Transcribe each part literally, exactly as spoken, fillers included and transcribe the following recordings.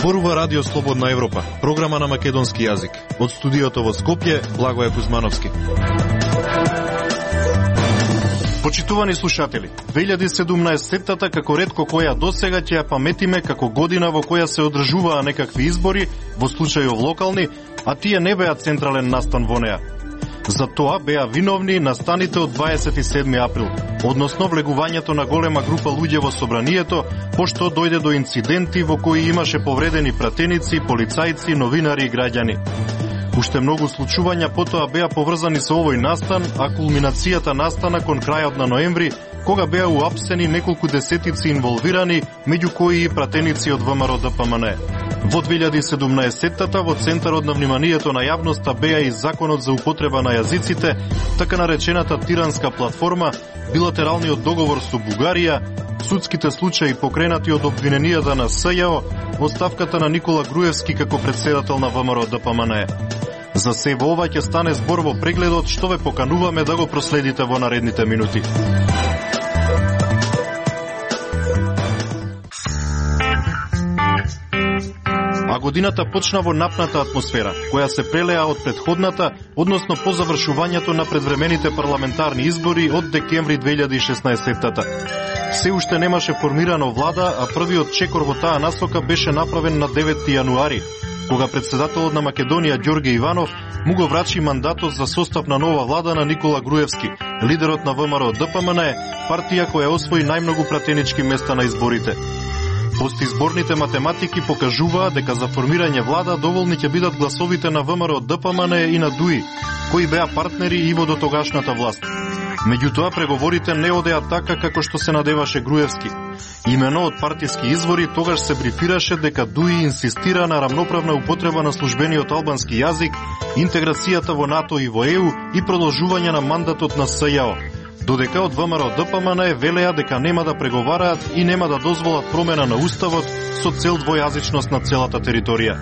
Зборува Радио Слободна Европа, програма на македонски јазик. Од студиото во Скопје, Благоје Кузмановски. Почитувани слушатели, две илјади и седумнаесеттата како ретко која досега ќе ја паметиме како година во која се одржуваа некакви избори, во случајов локални, а тие не беа централен настан во неа. За тоа беа виновни настаните од дваесет и седми април, односно влегувањето на голема група луѓе во собранието, пошто дојде до инциденти во кои имаше повредени пратеници, полицајци, новинари и граѓани. Уште многу случувања потоа беа поврзани со овој настан, а кулминацијата настана кон крајот на ноември, кога беа уапсени неколку десетици инволвирани, меѓу кои и пратеници од ВМРО Д П М Н. Во две илјади и седумнаесеттата во центарот на вниманието на јавноста беа и законот за употреба на јазиците, така наречената тиранска платформа, билатералниот договор со Бугарија, судските случаи покренати од обвиненијата на С Ј О, оставката на Никола Груевски како претседател на ВМРО Д П М Н. За се во ова ќе стане збор во прегледот, што ве покануваме да го проследите во наредните минути. А годината почна во напната атмосфера, која се прелеа од претходната, односно по завршувањето на предвремените парламентарни избори од декември две илјади и шеснаесеттата. Се уште немаше формирано влада, а првиот чекор во таа насока беше направен на деветти јануари, кога председателот на Македонија Ѓорѓе Иванов му го врачи мандатот за состав на нова влада на Никола Груевски, лидерот на ВМРО Д П М Н, партија која освои најмногу пратенички места на изборите. Постизборните математики покажуваа дека за формирање влада доволни ќе бидат гласовите на ВМРО Д П М Н и на Д У И, кои беа партнери и во дотогашната власт. Меѓутоа преговорите не одеа така како што се надеваше Груевски. Имено од партиски извори тогаш се брифираше дека Д У И инсистира на рамноправна употреба на службениот албански јазик, интеграцијата во НАТО и во Е У и продолжување на мандатот на С Ј О. Додека од ВМРО Д П М Н велеа дека нема да преговараат и нема да дозволат промена на уставот со цел двојазичност на целата територија.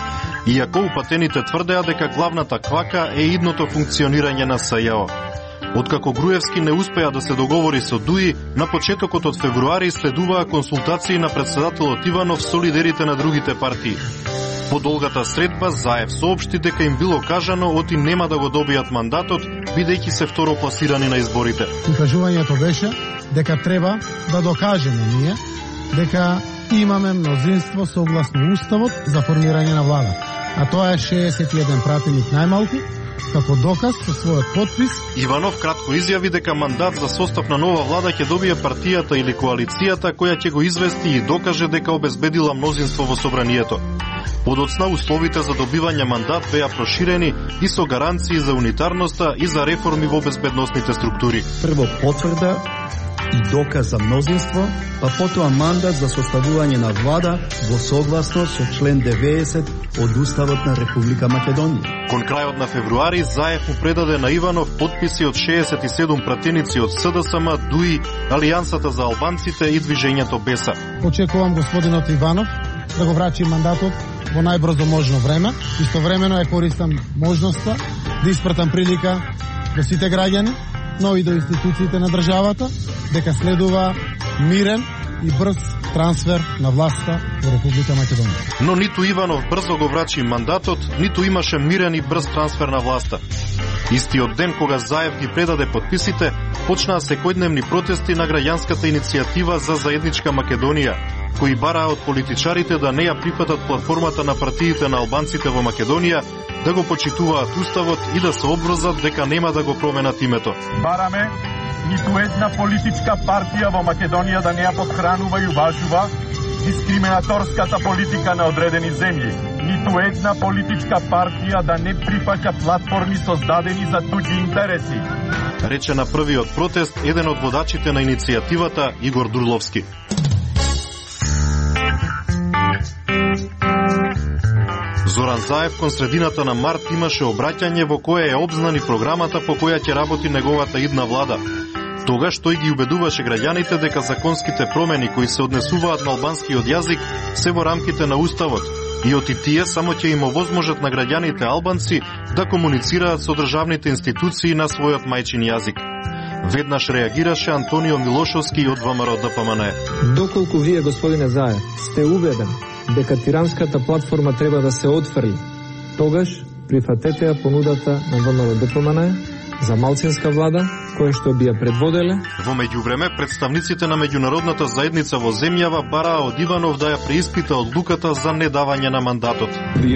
Иако упатените тврдеа дека главната квака е идното функционирање на С Ј О. Откако Груевски не успеа да се договори со Д У И, на почетокот од февруари следуваа консултации на председателот Иванов со лидерите на другите партии. По долгата средба Заев соопшти дека им било кажано оти нема да го добијат мандатот, бидејќи се второпласирани на изборите. Кажувањето беше дека треба да докажеме ние дека имаме мнозинство согласно уставот за формирање на влада. А тоа е шеесет и еден пратеник најмалку, како доказ со својот подпис. Иванов кратко изјави дека мандат за состав на нова влада ќе добие партијата или коалицијата која ќе го извести и докаже дека обезбедила мнозинство во собранието. Подоцна условите за добивање мандат беа проширени и со гаранции за унитарноста и за реформи во безбедносните структури. Прво потврда и доказ за мнозинство, па потоа мандат за составување на влада во согласност со член деветдесет од Уставот на Република Македонија. Кон крајот на февруари Заев му предаде на Иванов подписи од шеесет и седум пратеници од С Д С М, Д У И, Алијансата за албанците и Движењето Беса. Очекувам господинот Иванов да го врачи мандатот во најбрзо можно време. Истовремено ја користам можноста да испратам прилика до сите граѓани, но и до институциите на државата, дека следува мирен и брз трансфер на власта во Република Македонија. Но ниту Иванов брзо го врачи мандатот, ниту имаше мирен и брз трансфер на власта. Истиот ден кога Заев ги предаде подписите, почнаа секојдневни протести на граѓанската иницијатива за заедничка Македонија, кои бараа од политичарите да не ја прифатат платформата на партиите на албанците во Македонија, да го почитуваат уставот и да се обврзат дека нема да го променат името. Бараме ниту една политичка партија во Македонија да не ја подхранува и уважува дискриминаторската политика на одредени земји. Ниту една политичка партија да не прифаќа платформи создадени за туѓи интереси. Рече на првиот протест еден од водачите на иницијативата Игор Дурловски. Зоран Заев кон средината на март имаше обраќање во кое е обзнани програмата по која ќе работи неговата идна влада. Тогаш тој ги убедуваше граѓаните дека законските промени кои се однесуваат на албанскиот јазик се во рамките на уставот и оти тие само ќе им овозможат на граѓаните албанци да комуницираат со државните институции на својот мајчин јазик. Веднаш реагираше Антонио Милошовски од ВМРО Д П М Н. Доколку вие, господине Заев, сте убеден дека тиранската платформа треба да се отфрли, тогаш прифатете ја понудата на ВМРО-ДПМН за малцинска влада, која што би ја предводеле. Во меѓувреме, представниците на меѓународната заедница во земјава бараа од Иванов да ја преиспита одлуката за недавање на мандатот.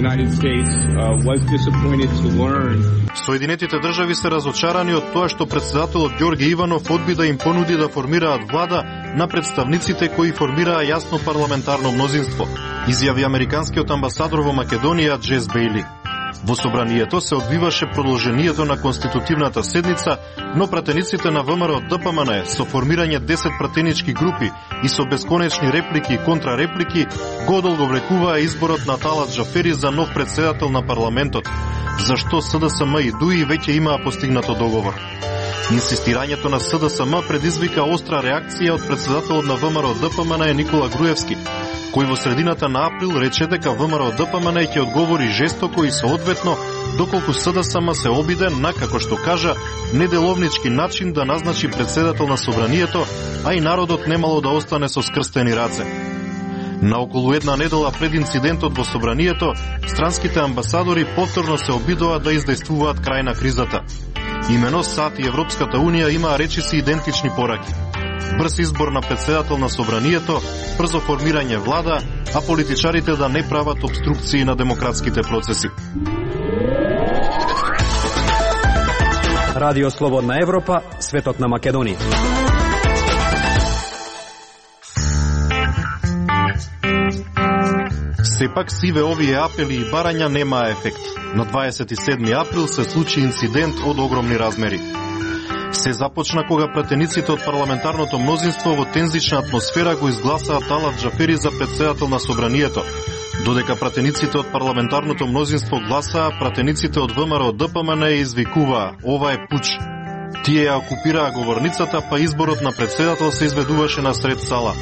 Соединетите држави се разочарани од тоа што председателот Ѓорѓе Иванов одби да им понуди да формираат влада на представниците кои формираа јасно парламентарно мнозинство, изјави американскиот амбасадор во Македонија Джес Бејли. Во собранието се одвиваше продолжението на конститутивната седница, но пратениците на ВМРО-ДПМН со формирање десет пратенички групи и со бесконечни реплики и контрареплики го одолговлекуваа изборот на Талат Џафери за нов председател на парламентот, зашто СДСМ и ДУИ веќе имаа постигнато договор. Инсистирањето на СДСМ предизвика остра реакција од председателот на ВМРО-ДПМН Никола Груевски, кој во средината на април рече дека ВМРО-ДПМН ќе одговори жестоко и соодветно доколку СДСМ се обиде на, како што кажа, неделовнички начин да назначи председател на собранието, а и народот немало да остане со скрстени раце. На околу една недела пред инцидентот во собранието, странските амбасадори повторно се обидоа да издействуваат крај на кризата. Имено САД и Европската Унија имаа речиси идентични пораки. Брз избор на председател на собранието, брзо формирање влада, а политичарите да не прават обструкции на демократските процеси. Радио Слободна Европа, светот на Македонија. Сепак сиве овие апели и барања немаа ефект. На дваесет и седми април се случи инцидент од огромни размери. Се започна кога пратениците од парламентарното мнозинство во тензична атмосфера го изгласаа Талат Џафери за председател на собранието. Додека пратениците од парламентарното мнозинство гласаа, пратениците од ВМРО-ДПМН извикуваа: "Ова е пуч." Тие ја окупираа говорницата, па изборот на председател се изведуваше на сред сала.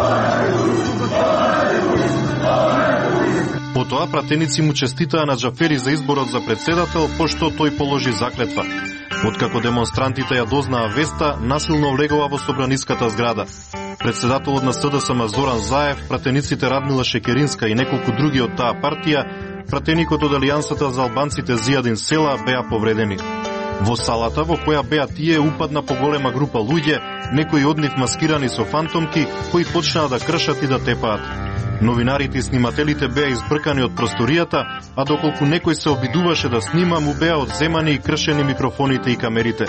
Потоа пратеници му честитаа на Џафери за изборот за председател, пошто тој положи заклетва. Откако демонстрантите ја дознаа веста, насилно влегоа во собраниската зграда. Председателот на СДСМ Зоран Заев, пратениците Радмила Шекеринска и неколку други од таа партија, пратеникот од Алијансата за албанците Зијадин Села беа повредени. Во салата во која беа тие упадна поголема група луѓе, некои од нив маскирани со фантомки, кои почнаа да кршат и да тепаат. Новинарите и снимателите беа избркани од просторијата, а доколку некој се обидуваше да снима, му беа одземани и кршени микрофоните и камерите.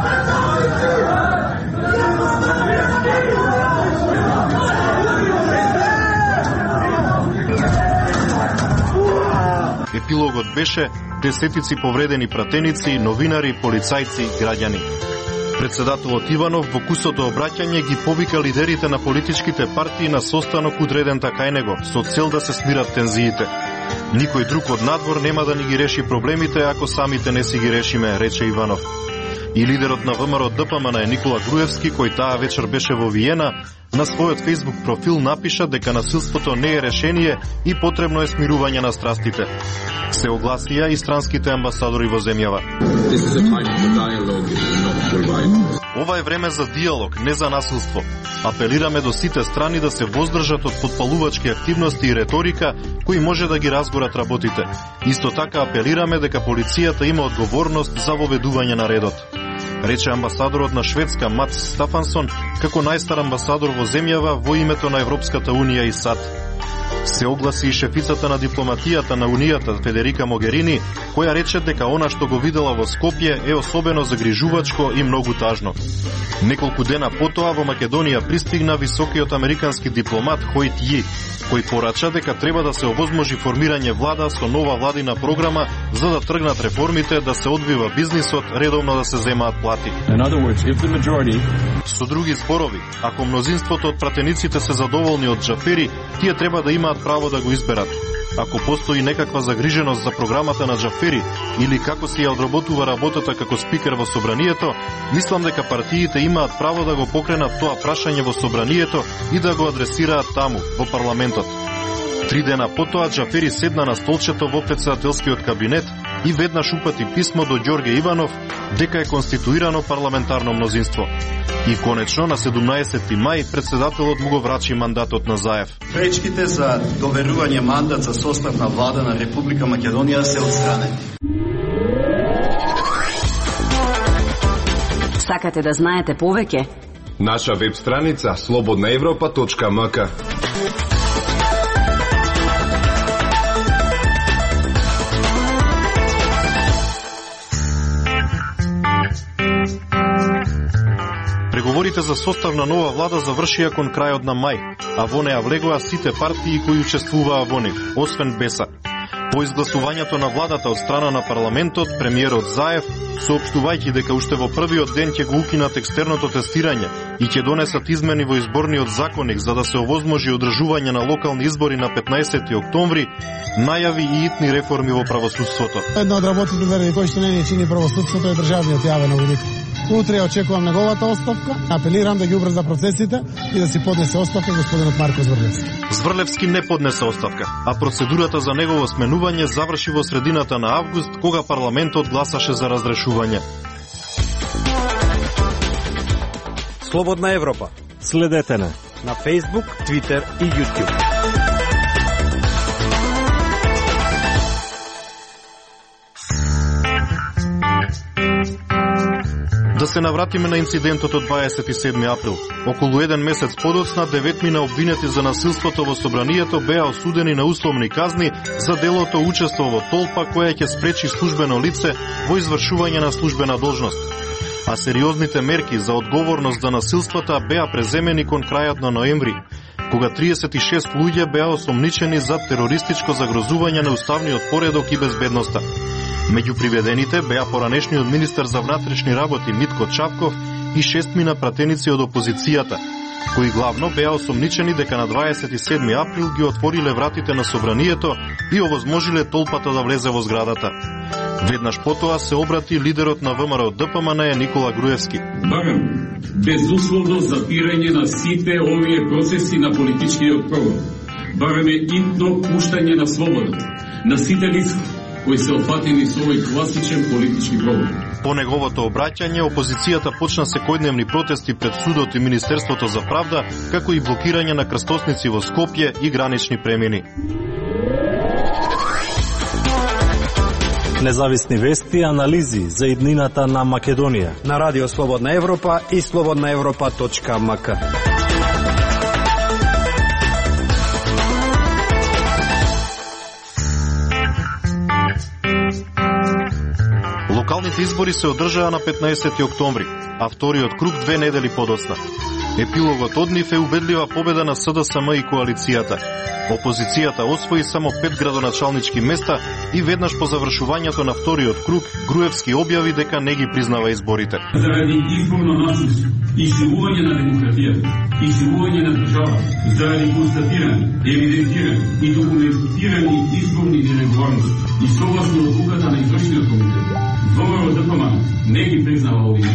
Епилогот беше десетици повредени пратеници, новинари, полицајци и граѓани. Председателот Иванов во кусото обраќање ги повика лидерите на политичките партии на состанок одреден кај него, со цел да се смират тензиите. Никој друг од надвор нема да ни ги реши проблемите ако самите не си ги решиме, рече Иванов. И лидерот на ВМРО-ДПМН Никола Груевски, кој таа вечер беше во Виена, на својот фејсбук профил напиша дека насилството не е решение и потребно е смирување на страстите. Се огласија и странските амбасадори во земјава. Ова е време за диалог, не за насилство. Апелираме до сите страни да се воздржат од подпалувачки активности и реторика кои може да ги разгорат работите. Исто така апелираме дека полицијата има одговорност за воведување на редот, рече амбасадорот на Шведска Матс Стафансон, како најстар амбасадор во земјава во името на Европската Унија и САД. Се огласи и шефицата на дипломатијата на Унијата Федерика Могерини, која рече дека она што го видела во Скопје е особено загрижувачко и многу тажно. Неколку дена потоа во Македонија пристигна високиот американски дипломат Хојт Ји, кој порача дека треба да се овозможи формирање влада со нова владина програма за да тргнат реформите, да се одвива бизнисот, редовно да се земаат плати. Majority... Со други зборови, ако мнозинството од пратениците се задоволни од Џафери, тие треба да имаат право да го изберат. Ако постои некаква загриженост за програмата на Џафери или како се ја одработува работата како спикер во собранието, мислам дека партиите имаат право да го покренат тоа прашање во собранието и да го адресираат таму, во парламентот. Три дена потоа Џафери седна на столчето во председателскиот кабинет и веднаш упати писмо до Ѓорѓе Иванов дека е конституирано парламентарно мнозинство. И конечно, на седумнаесети мај, председателот му го врачи мандатот на Заев. Пречките за доверување мандат за состав на влада на Република Македонија се отстранени. Сакате да знаете повеќе? Наша веб страница слободна европа точка ем ка. Преговорите за состав на нова влада завршија кон крајот на мај, а во неа влегоа сите партии кои учествуваа во нив, освен Беса. По изгласувањето на владата од страна на парламентот, премиерот Заев, соопштувајќи дека уште во првиот ден ќе го укинат екстерното тестирање и ќе донесат измени во изборниот законник за да се овозможи одржување на локални избори на петнаесети октомври, најави и итни реформи во правосудството. Една од работите вери кои што не ни чини правосудството е државниот јавен аудит. Утре очекувам неговата оставка. Апелирам да ги убрза процесите и да си поднесе оставка господинот Марко Зврлевски. Зврлевски не поднесе оставка, а процедурата за негово сменување заврши во средината на август, кога парламентот гласаше за разрешување. Слободна Европа. Следете на на Facebook, Twitter и YouTube. Да се навратиме на инцидентот од дваесет и седми април. Околу еден месец подоцна, деветмина обвинети за насилството во собранието беа осудени на условни казни за делото учество во толпа која ќе спречи службено лице во извршување на службена должност. А сериозните мерки за одговорност за насилствата беа преземени кон крајот на ноември, кога триесет и шест луѓе беа осомничени за терористичко загрозување на уставниот поредок и безбедноста. Меѓу приведените беа поранешниот министер за внатрешни работи Митко Чапков и шестмина пратеници од опозицијата, кои главно беа осомничени дека на дваесет и седми април ги отвориле вратите на собранието и овозможиле толпата да влезе во зградата. Веднаш потоа се обрати лидерот на ВМРО Д П М Н Никола Груевски. Барам безусловно запирање на сите овие процеси на политичкиот прогон. Бараме итно пуштање на слобода на сите лица кои се опфатени со овој класичен политички прогон. По неговото обраќање, опозицијата почна секојдневни протести пред судот и Министерството за правда, како и блокирање на крстосници во Скопје и гранични премини. Независни вести и анализи за иднината на Македонија На Радио Слободна Европа и слободна европа точка ем ка. Локалните избори се одржаа на петнаесети октомври, а вториот круг две недели подоцна. Епилогот од нив е убедлива победа на С Д С М и коалицијата. Опозицијата освои само пет градоначалнички места и веднаш по завршувањето на вториот круг, Груевски објави дека не ги признава изборите. Заради изборно насилство, изсилување на демократијата, изсилување на држава, заради констатирани, евидентирани и документирани изборни нерегуларности и согласно одлуката на извршниот комитет, ВМРО Д П М Н не ги признава овие.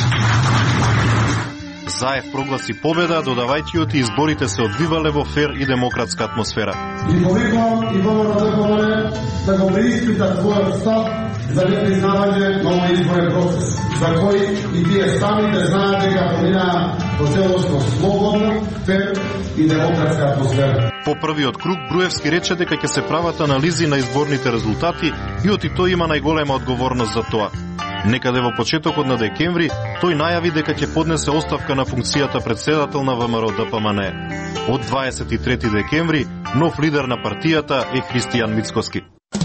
Заев прогласи победа, додавајќи оти изборите се одвивале во фер и демократска атмосфера. И повикувам и ВМРО Д П М Н да го преиспитат својот став за непризнавање на овој изборен процес, за кој и тие самите знаат дека поминаа во целосно слободна, фер и демократска атмосфера. По првиот круг, Груевски рече дека ќе се прават анализи на изборните резултати и оти тој има најголема одговорност за тоа. Некаде во почетокот на декември, тој најави дека ќе поднесе оставка на функцијата председател на ВМРО Д П М Н. Од дваесет и трети декември, нов лидер на партијата е Христијан Мицкоски.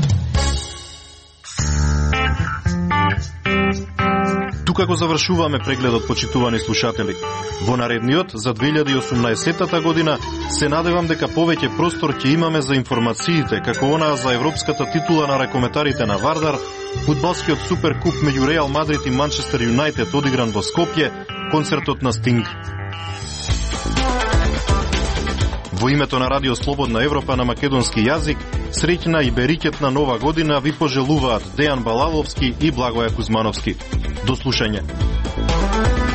Тука го завршуваме прегледот, почитувани слушатели. Во наредниот, за две илјади и осумнаесетата година, се надевам дека повеќе простор ќе имаме за информациите, како онаа за европската титула на ракометарите на Вардар, фудбалскиот суперкуп меѓу Реал Мадрид и Манчестер Юнајтед одигран во Скопје, концертот на Стинг. Во името на Радио Слободна Европа на македонски јазик, среќна и берикетна нова година ви пожелуваат Дејан Балаловски и Благоја Кузмановски. До слушање.